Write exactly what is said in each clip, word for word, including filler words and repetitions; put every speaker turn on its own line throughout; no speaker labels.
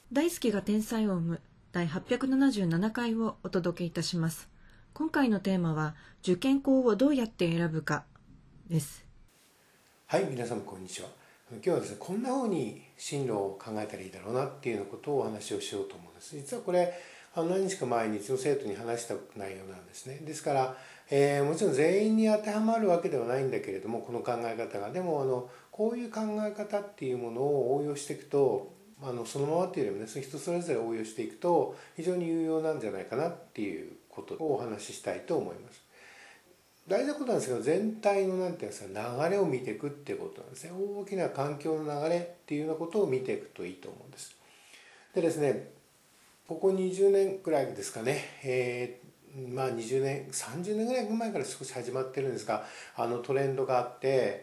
大好きが天才を生む第はっぴゃくななじゅうななかいをお届けいたします。今回のテーマは受験校をどうやって選ぶかです。
はい、皆さんこんにちは。今日はですね、こんな風に進路を考えたらいいだろうなっていうようなことをお話をしようと思うんです。実はこれあの何日か前に一度生徒に話した内容なんですね。ですから、えー、もちろん全員に当てはまるわけではないんだけれども、この考え方がでもあのこういう考え方っていうものを応用していくと、あのそのままっていうよりもね、その人それぞれ応用していくと非常に有用なんじゃないかなっていうことをお話ししたいと思います。大事なことなんですけど、全体のなんていうんですか、流れを見ていくっていうことなんですね。大きな環境の流れっていうようなことを見ていくといいと思うんです。でですね、ここにじゅうねんくらいですかね、えー、まあにじゅうねんさんじゅうねんぐらい前から少し始まってるんですが、あのトレンドがあって、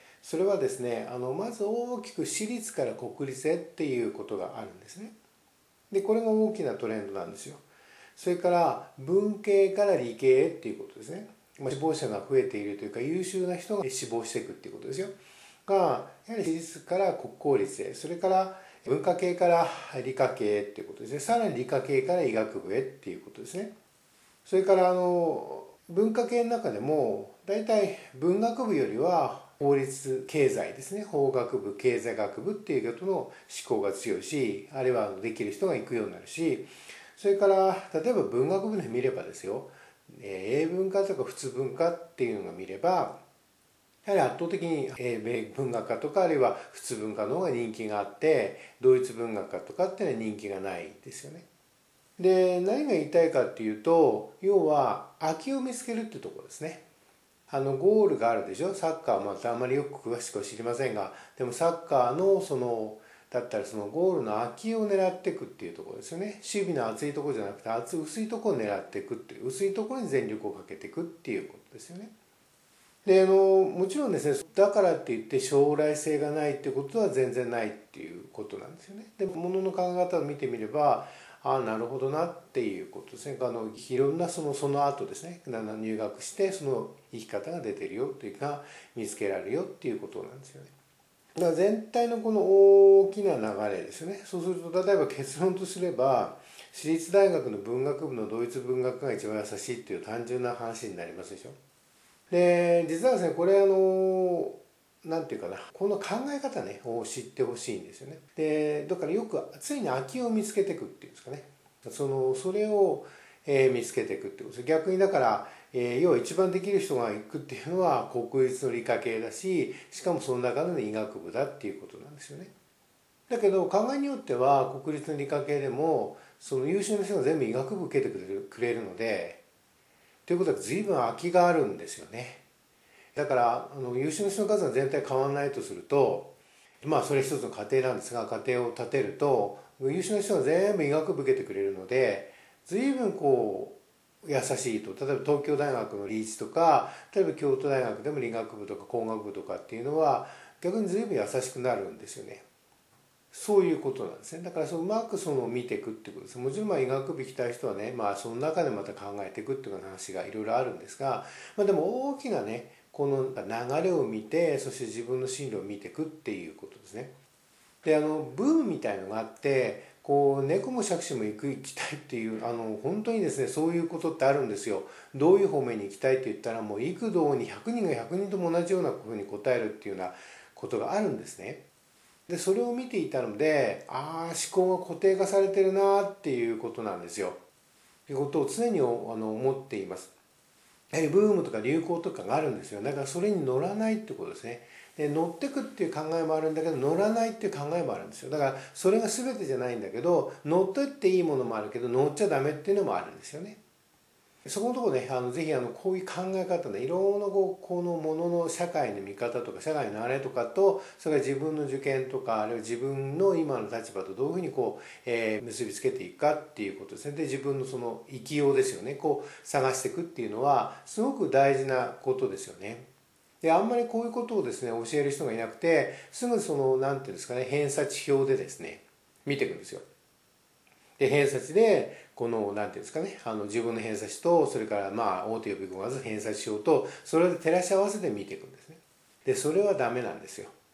それはですね、あのまず大きく私立から国立へっていうことがあるんですね。でこれが大きなトレンドなんですよ。それから文系から理系へっていうことですね。死亡者が増えているというか、優秀な人が死亡していくっていうことですよ。がやはり私立から国公立へ、それから文化系から理科系へっていうことですね。さらに理科系から医学部へっていうことですね。それからあの文化系の中でも大体文学部よりは法律経済ですね、法学部経済学部っていうことの思考が強いし、あるいはできる人が行くようになるし、それから例えば文学部で見ればですよ、英文科とか普通文科っていうのが見れば、やはり圧倒的に英文学科とかあるいは普通文科の方が人気があって、ドイツ文学科とかっていうのは人気がないですよね。で何が言いたいかっていうと、要は空きを見つけるってところですね。あのゴールがあるでしょ。サッカーはまたあまりよく詳しくは知りませんが、でもサッカーのそのだったらそのゴールの空きを狙っていくっていうところですよね。守備の厚いところじゃなくて厚い薄いところを狙っていくっていう、薄いところに全力をかけていくっていうことですよね。であのもちろんですね、だからって言って将来性がないってことは全然ないっていうことなんですよね。でものの考え方を見てみれば、ああなるほどなっていうことですね。あのいろんなそのその後ですね、入学してその生き方が出てるよっていうか見つけられるよっていうことなんですよね。だから全体のこの大きな流れですよね。そうすると例えば結論とすれば、私立大学の文学部のドイツ文学科が一番優しいっていう単純な話になりますでしょ。で実はですね、これあのなんていうかな、この考え方ねを知ってほしいんですよね。でだからよく常に空きを見つけていくっていうんですかね、そのそれを、えー、見つけていくってことです。逆にだから、えー、要は一番できる人が行くっていうのは国立の理科系だし、しかもその中での医学部だっていうことなんですよね。だけど考えによっては国立の理科系でもその優秀な人が全部医学部受けてくれるくれるので、ということは随分空きがあるんですよね。だからあの優秀な人の数が全体変わらないとすると、まあそれ一つの家庭なんですが、家庭を建てると優秀な人が全部医学部受けてくれるので、随分こう優しいと。例えば東京大学の理事とか、例えば京都大学でも理学部とか工学部とかっていうのは逆に随分優しくなるんですよね。そういうことなんですね。だからそううまくその見ていくってことです。もちろんまあ医学部行きたい人はね、まあその中でまた考えていくっていう話がいろいろあるんですが、まあでも大きなねこの流れを見て、そして自分の進路を見ていくっていうことですね。であのブームみたいのがあって、こう猫も杓子も行く行きたいっていう、あの本当にですねそういうことってあるんですよ。どういう方面に行きたいって言ったら、もう幾度にひゃくにんがひゃくにんとも同じようなふうに答えるっていうようなことがあるんですね。でそれを見ていたので、ああ思考が固定化されてるなっていうことなんですよ。ということを常にあの思っています。やはりブームとか流行とかがあるんですよ。だからそれに乗らないってことですね。で乗ってくっていう考えもあるんだけど、乗らないっていう考えもあるんですよ。だからそれが全てじゃないんだけど、乗ってっていいものもあるけど乗っちゃダメっていうのもあるんですよね。そこのところね、あのぜひあのこういう考え方ね、いろんなこうこのものの社会の見方とか社会のあれとかと、それから自分の受験とか、あるいは自分の今の立場とどういうふうにこう、えー、結びつけていくかっていうことですね。で自分のその生きようですよね、こう探していくっていうのはすごく大事なことですよね。であんまりこういうことをですね教える人がいなくて、すぐそのなんていうんですかね、偏差値表でですね見ていくんですよ。で偏差値でこの何ていうんですかね、あの自分の偏差値と、それからまあ大手予備校まず偏差値表と、それで照らし合わせて見ていくんですね。でそれはダメなんですよ。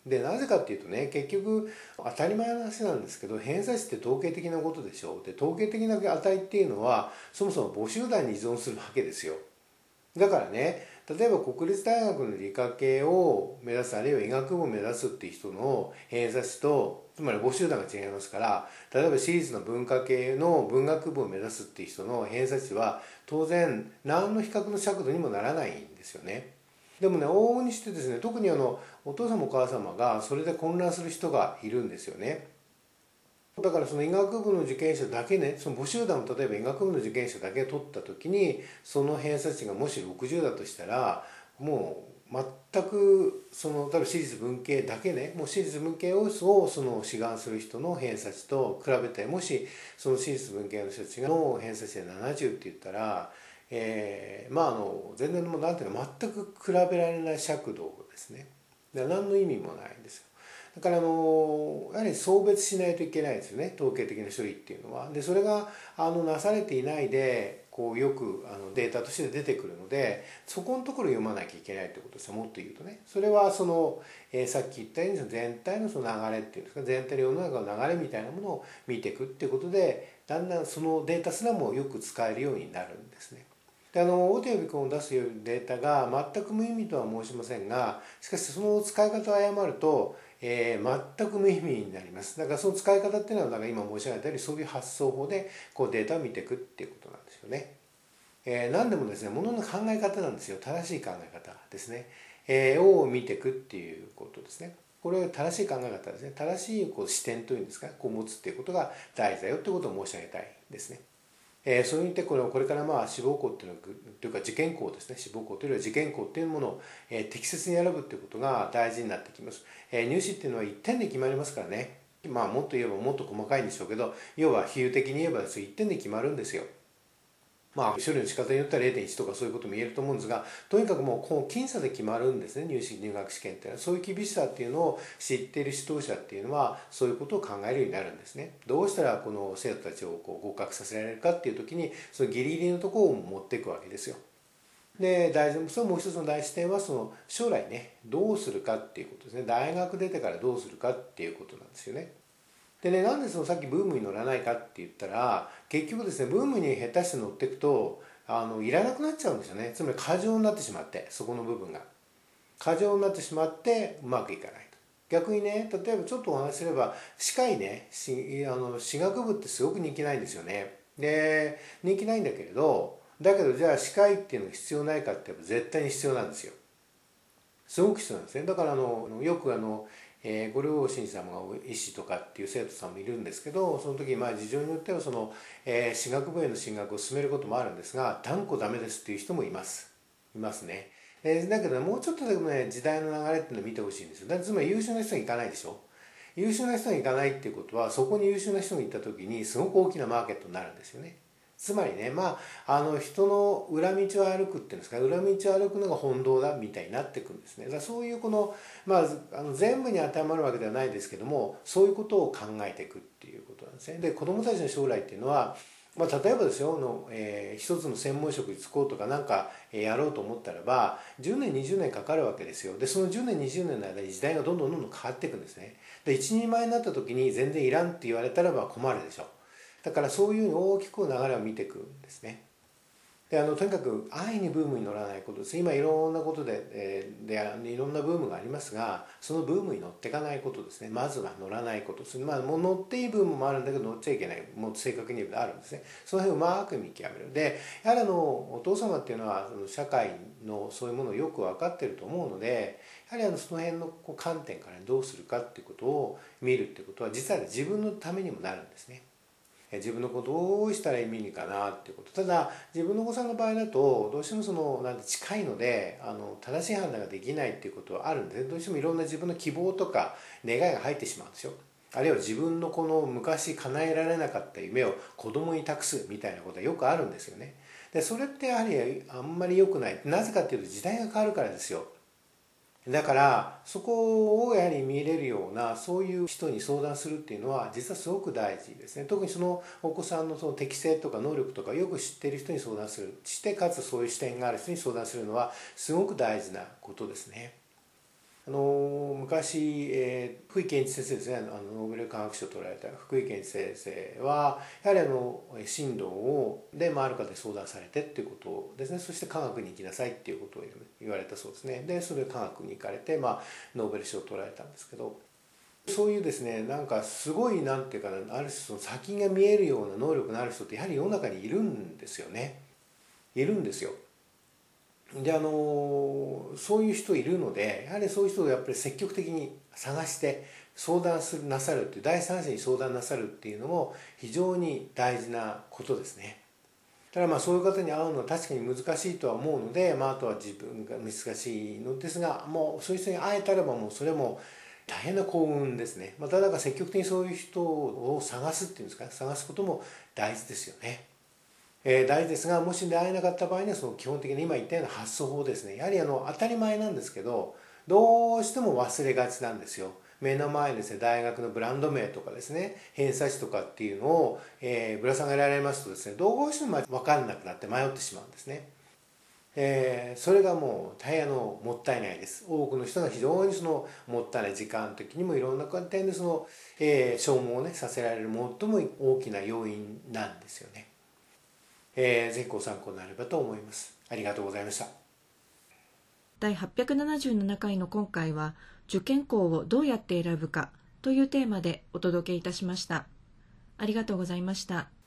でなぜかっていうとね、結局当たり前の話なんですけど、偏差値って統計的なことでしょう。で統計的な値っていうのはそもそも母集団に依存するわけですよ。だからね、例えば国立大学の理科系を目指す、あるいは医学部を目指すっていう人の偏差値と、つまり母集団が違いますから、例えば私立の文化系の文学部を目指すっていう人の偏差値は当然何の比較の尺度にもならないんですよね。でもね、往々にしてですね、特にあのお父様お母様がそれで混乱する人がいるんですよね。だからその医学部の受験者だけね、その母集団を例えば医学部の受験者だけ取った時に、その偏差値がもしろくじゅうだとしたら、もう全くその例えば私立文系だけね、もう私立文系をその志願する人の偏差値と比べて、もしその私立文系の人たちの偏差値でななじゅうって言ったら、えー、まああの全然もうなんていうか全く比べられない尺度ですね。何の意味もないんですよ。だからあのやはり送別しないといけないですよね、統計的な処理っていうのは。でそれがあのなされていないでこうよくあのデータとして出てくるので、そこのところを読まなきゃいけないってことですよ。もっと言うとね、それはその、えー、さっき言ったように全体のその流れっていうんですか、全体の世の中の流れみたいなものを見ていくっていうことで、だんだんそのデータすらもよく使えるようになるんですね。であの大手予備校を出すデータが全く無意味とは申しませんが、しかしその使い方を誤ると、えー、全く無意味になります。だからその使い方っていうのは、だから今申し上げたようにそういう発想法でこうデータを見ていくっていうことなんですよね。えー、何でもですね、ものの考え方なんですよ。正しい考え方ですね、えー、を見ていくっていうことですね。これは正しい考え方ですね。正しいこう視点というんですか、こう持つっていうことが大事だよってことを申し上げたいですね。えー、そういう意味でこれこれからまあ志望校っていうのというか受験校ですね、志望校というよりは受験校っていうものを、えー、適切に選ぶっていうことが大事になってきます。えー、入試っていうのはいってんで決まりますからね。まあもっと言えばもっと細かいんでしょうけど、要は比喩的に言えばですね、いってんで決まるんですよ。まあ処理の仕方によっては れいてんいち とかそういうことも言えると思うんですが、とにかくもうこう僅差で決まるんですね、入試入学試験っていうのは。そういう厳しさっていうのを知っている指導者っていうのはそういうことを考えるようになるんですね。どうしたらこの生徒たちをこう合格させられるかっていう時に、そのギリギリのところを持っていくわけですよ。で大事そのもう一つの大視点は、その将来ねどうするかっていうことですね。大学出てからどうするかっていうことなんですよね。でね、なんでそのさっきブームに乗らないかって言ったら、結局ですね、ブームに下手して乗っていくとあのいらなくなっちゃうんですよね。つまり過剰になってしまって、そこの部分が過剰になってしまってうまくいかないと。逆にね、例えばちょっとお話しすれば、歯科医ね、しあの歯学部ってすごく人気ないんですよね。で人気ないんだけれど、だけどじゃあ歯科医っていうのが必要ないかって言えば絶対に必要なんですよ。すごく必要なんですね。だからあのよくあの、えー、ご両親様が医師とかっていう生徒さんもいるんですけど、その時まあ事情によってはその、えー、歯学部への進学を進めることもあるんですが、断固ダメですっていう人もいますいますね。えー、だけどもうちょっとでもね、時代の流れっていうのを見てほしいんですよ。だからつまり優秀な人に行かないでしょ。優秀な人に行かないっていうことは、そこに優秀な人が行った時にすごく大きなマーケットになるんですよね。つまりね、まあ、あの人の裏道を歩くっていうんですか、裏道を歩くのが本道だみたいになってくるんですね。だからそういうこの、まあ、あの全部に当てはまるわけではないですけども、そういうことを考えていくっていうことなんですね。で子どもたちの将来っていうのは、まあ、例えばですよの、えー、一つの専門職に就こうとかなんかやろうと思ったらばじゅうねんにじゅうねんかかるわけですよ。でそのじゅうねんにじゅうねんの間に時代がどんどんどんどん変わっていくんですね。で一人前になった時に全然いらんって言われたらば困るでしょ。だからそういう大きく流れを見ていくんですね。であのとにかく安易にブームに乗らないことです。今いろんなことで、えー、でいろんなブームがありますが、そのブームに乗っていかないことですね。まずは乗らないことです。まあもう乗っていいブームもあるんだけど乗っちゃいけない、もう正確に言うとあるんですね。その辺をうまく見極める。でやはりあのお父様っていうのはその社会のそういうものをよく分かっていると思うので、やはりあのその辺のこう観点からどうするかっていうことを見るっていうことは実は自分のためにもなるんですね。自分の子どうしたらいいかなっていうこと。ただ自分のお子さんの場合だとどうしてもそのなんて近いのであの正しい判断ができないっていうことはあるんで、どうしてもいろんな自分の希望とか願いが入ってしまうんですよ。あるいは自分のこの昔叶えられなかった夢を子供に託すみたいなことはよくあるんですよね。でそれってやはりあんまり良くない。なぜかっていうと時代が変わるからですよ。だからそこをやはり見れるようなそういう人に相談するっていうのは実はすごく大事ですね。特にそのお子さんのその適性とか能力とかよく知っている人に相談するして、かつそういう視点がある人に相談するのはすごく大事なことですね。 あの昔、えー、福井健一先生ですね、あのノーベル化学賞を取られた福井健一先生はやはりあの進路をで、まあ、ある方に相談されてっていうことですね。そして科学に行きなさいっていうことを言われたそうですね。でそれで科学に行かれて、まあ、ノーベル賞を取られたんですけど、そういうですね、なんかすごいなんていうかな、ある種その先が見えるような能力のある人ってやはり世の中にいるんですよね。いるんですよ。であのそういう人いるので、やはりそういう人をやっぱり積極的に探して相談するなさるっていう、第三者に相談なさるっていうのも非常に大事なことですね。ただまあそういう方に会うのは確かに難しいとは思うので、まあ、あとは自分が難しいのですが、もうそういう人に会えたらばもうそれも大変な幸運ですね。まただから積極的にそういう人を探すっていうんですか、探すことも大事ですよね。えー、大事ですが、もし出会えなかった場合にはその基本的に今言ったような発想法ですね。やはりあの当たり前なんですけど、どうしても忘れがちなんですよ。目の前にですね、大学のブランド名とかですね、偏差値とかっていうのを、えー、ぶら下げられますとですね、どうしても分かんなくなって迷ってしまうんですね。えー、それがもう大変のもったいないです。多くの人が非常にそのもったいない時間的にもいろんな点でその、えー、消耗をねさせられる最も大きな要因なんですよね。えー、ぜひご参考になればと思います。ありがとうございました。
だいはっぴゃくななじゅうななかいの今回は、受験校をどうやって選ぶかというテーマでお届けいたしました。ありがとうございました。